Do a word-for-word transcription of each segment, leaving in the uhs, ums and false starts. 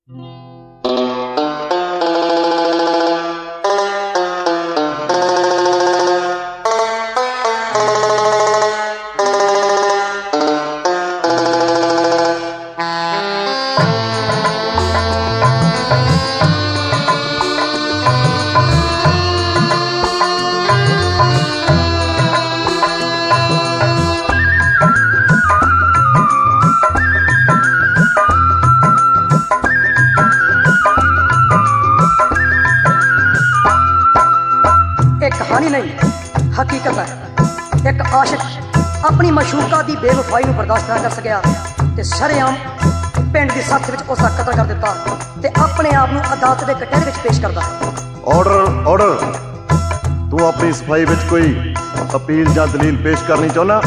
कहानी नहीं हकीकत है। एक आशिक अपनी मशूका की बेवफाई को बर्दाश्त ना कर सकिया ते शरेआम पिंड की सख्त विच उसका कतल कर दिता ते अपने आप को अदालत के कटहरे विच पेश करता है। ऑर्डर ऑर्डर, तू अपनी सफाई विच कोई अपील या दलील पेश करनी चाहना?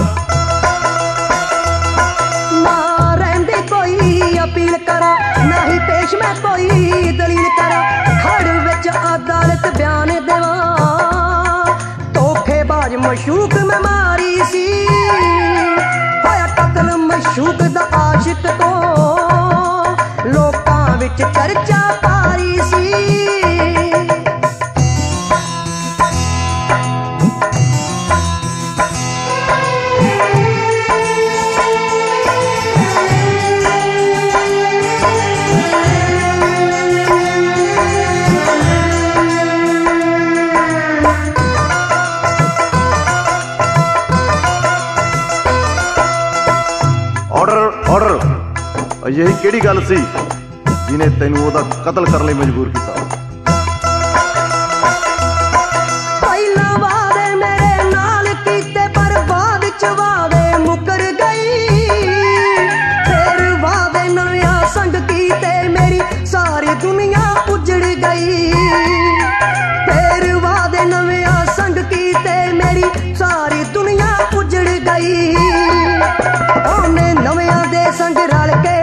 ना रहंदे कोई अपील करा, ना ही पेश मैं कोई दलील करा। खड़ विच अदालत बयान देवा, धोखेबाज मशूक मैं मारी सी। होया कतल मशूक दा आशिक तो, लोकां विच चर्चा पारी सी। यही केड़ी गल सी जिने तैनू ओदा कतल करने लई मजबूर किया? पहला वादे मेरे नाल कीते पर बाद च वादे मुकर गई। फिर वादे नया संग कीते मेरी सारी दुनिया उजड़ गई। फिर वादे नया संग कीते मेरी सारी दुनिया उजड़ गई। ओने नव्या दे संग रल के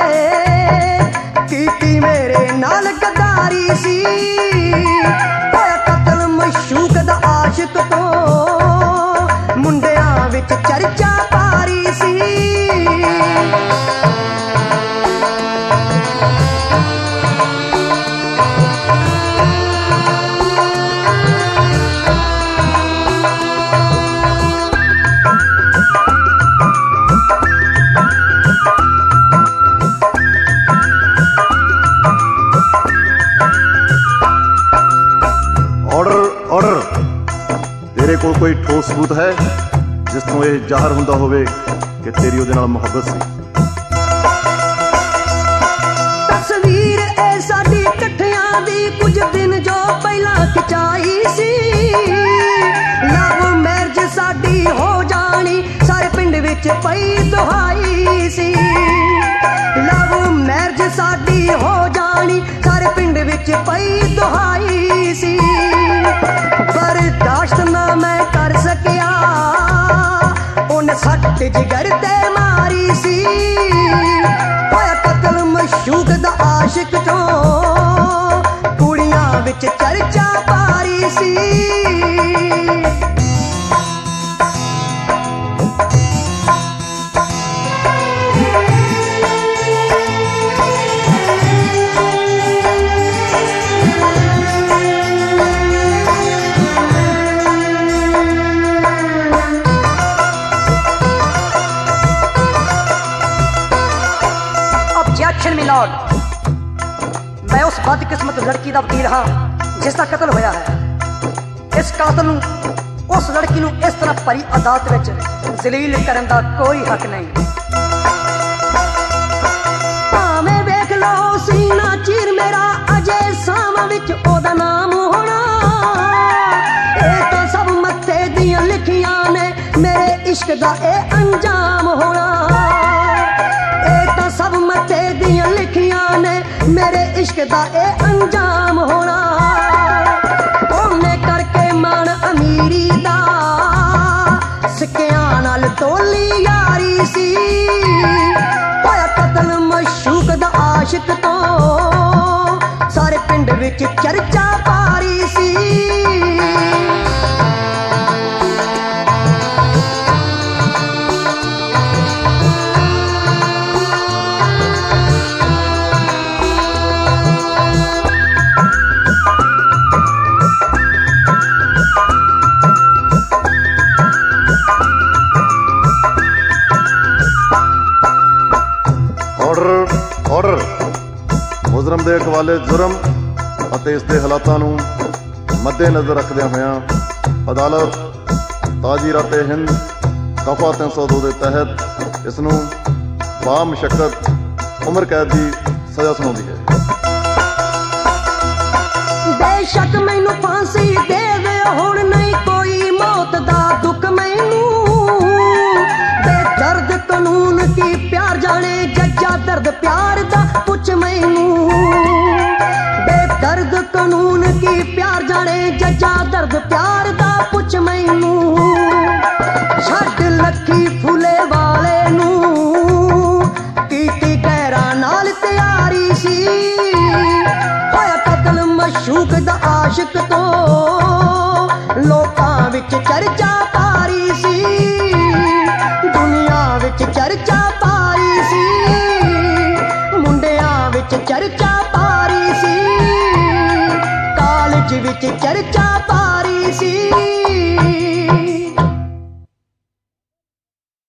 नाल गद्दारी सी। होया कतल मशूक दा आशिक तो, मुंडियां विच चर्चा पारी सी। तेरे कोल कोई ठोस सबूत है जिस ਤੋਂ ਇਹ ਜ਼ਾਹਰ ਹੁੰਦਾ ਹੋਵੇ ਕਿ ਤੇਰੀ ਉਹਦੇ ਨਾਲ ਮੁਹੱਬਤ ਸੀ? ਤਸਵੀਰ ਇਹ ਸਾਡੀ ਇਕੱਠਿਆਂ ਦੀ ਕੁਝ ਦਿਨ ਜੋ ਪਹਿਲਾਂ ਖਿਚਾਈ ਸੀ। ਲਵ ਮੈਰਿਜ ਸਾਡੀ ਹੋ ਜਾਣੀ ਸਾਰੇ ਪਿੰਡ ਵਿੱਚ ਪਈ ਦੁਹਾਈ ਸੀ। ਲਵ ਮੈਰਿਜ ਸਾਡੀ ਹੋ ਜਾਣੀ ਸਾਰੇ ਪਿੰਡ ਵਿੱਚ ਪਈ ਦੁਹਾਈ ਸੀ। बर्दाश्त ना मैं कर सकिया, उन्हें सट जिगर ते मारी सी। होया कतल मशूक दा आशिक तो, कुड़ियां विच चर्चा पारी सी। मैं उस बदकिस्मत लड़की का वकील हाँ जिसका कतल होया है। इस कातल नूं उस लड़की नूं इस तरह भरी अदालत विच जलील करन दा कोई हक नहीं। भावें वेख लो सीना चीर मेरा अजे साम विच ओदा नाम होना। ये तो सब मत्थे दियां लिखियां ने मेरे इश्क दा ए अंजाम होना। सब मत्थे दियां लिखियां ने मेरे इश्क दा ए अंजाम होना। ओने करके मान अमीरी दा सिक्कियां नाल तोली यारी सी। होया कतल मशूक दा आशिक तो, सारे पिंड विच चर्चा पारी सी। ਮੁਜਰਮ ਦੇ ਹਵਾਲੇ ਜੁਰਮ ਅਤੇ ਇਸ ਦੇ ਹਾਲਾਤਾਂ ਨੂੰ ਮੱਦੇਨਜ਼ਰ ਰੱਖਦਿਆਂ ਹੋਇਆਂ ਅਦਾਲਤ ਤਾਜ਼ੀਰਾਤ ਹਿੰਦ ਦਫਾ ਤਿੰਨ ਸੌ ਦੋ ਦੇ ਤਹਿਤ ਇਸ ਨੂੰ ਬਾਮਸ਼ੱਕਤ ਉਮਰ ਕੈਦ ਦੀ ਸਜ਼ਾ ਸੁਣਾਉਂਦੀ ਹੈ। ਬੇਸ਼ੱਕ ਮੈਨੂੰ ਫਾਂਸੀ ਦੇ ਦੇ, ਹੁਣ ਨਹੀਂ ਕੋਈ ਮੌਤ ਦਾ ਦੁੱਖ ਮੈਨੂੰ। ਬੇਦਰਦ ਕਾਨੂੰਨ ਕੀ ਪਿਆਰ ਜਾਣੇ, ਜੱਜਾ ਦਰਦ ਪਿਆਰ ਦਾ ਪੁੱਛ ਮੈਨੂੰ। ਬੇਦਰਦ ਕਾਨੂੰਨ ਕੀ ਪਿਆਰ ਜਾਣੇ, ਜੱਜਾ ਦਰਦ ਪਿਆਰ ਦਾ ਪੁੱਛ ਮੈਨੂੰ। ਛੱਡ ਲੱਖੀ ਫੁੱਲੇ ਵਾਲੇ ਨੂੰ, ਕੀਤੀ ਗੈਰਾਂ ਨਾਲ ਤਿਆਰੀ ਸੀ। ਹੋਇਆ ਕਤਲ ਮਸ਼ੂਕ ਦਾ ਆਸ਼ਿਕ ਤੋਂ, ਲੋਕਾਂ ਵਿੱਚ ਚਰਚਾ ਭਾਰੀ ਸੀ। ਦੁਨੀਆ ਵਿੱਚ ਚਰਚਾ ਭਾਰੀ ਸੀ, ਮੁੰਡਿਆਂ ਵਿੱਚ ਚਰਚਾ ਭਾਰੀ ਸੀ, ਕਾਲਜ ਵਿੱਚ ਚਰਚਾ ਭਾਰੀ ਸੀ।